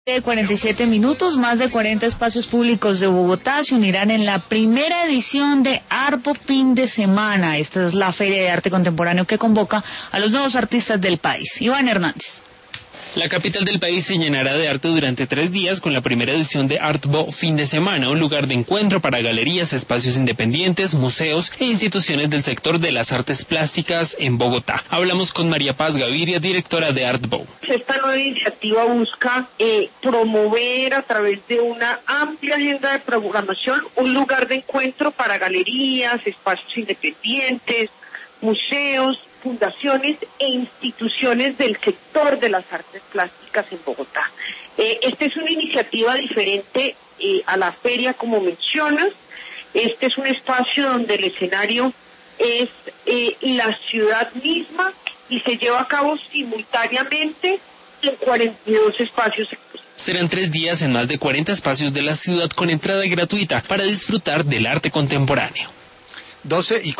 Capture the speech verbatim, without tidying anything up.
De cuarenta y siete minutos, más de cuarenta espacios públicos de Bogotá se unirán en la primera edición de Artbo Fin de Semana. Esta es la feria de arte contemporáneo que convoca a los nuevos artistas del país. Iván Hernández. La capital del país se llenará de arte durante tres días con la primera edición de Artbo Fin de Semana, un lugar de encuentro para galerías, espacios independientes, museos e instituciones del sector de las artes plásticas en Bogotá. Hablamos con María Paz Gaviria, directora de Artbo. Esta nueva iniciativa busca eh, promover a través de una amplia agenda de programación un lugar de encuentro para galerías, espacios independientes, museos, fundaciones e instituciones del sector de las artes plásticas en Bogotá. Eh, esta es una iniciativa diferente eh, a la feria, como mencionas. Este es un espacio donde el escenario es eh, la ciudad misma y se lleva a cabo simultáneamente en cuarenta y dos espacios. Serán tres días en más de cuarenta espacios de la ciudad con entrada gratuita para disfrutar del arte contemporáneo. doce y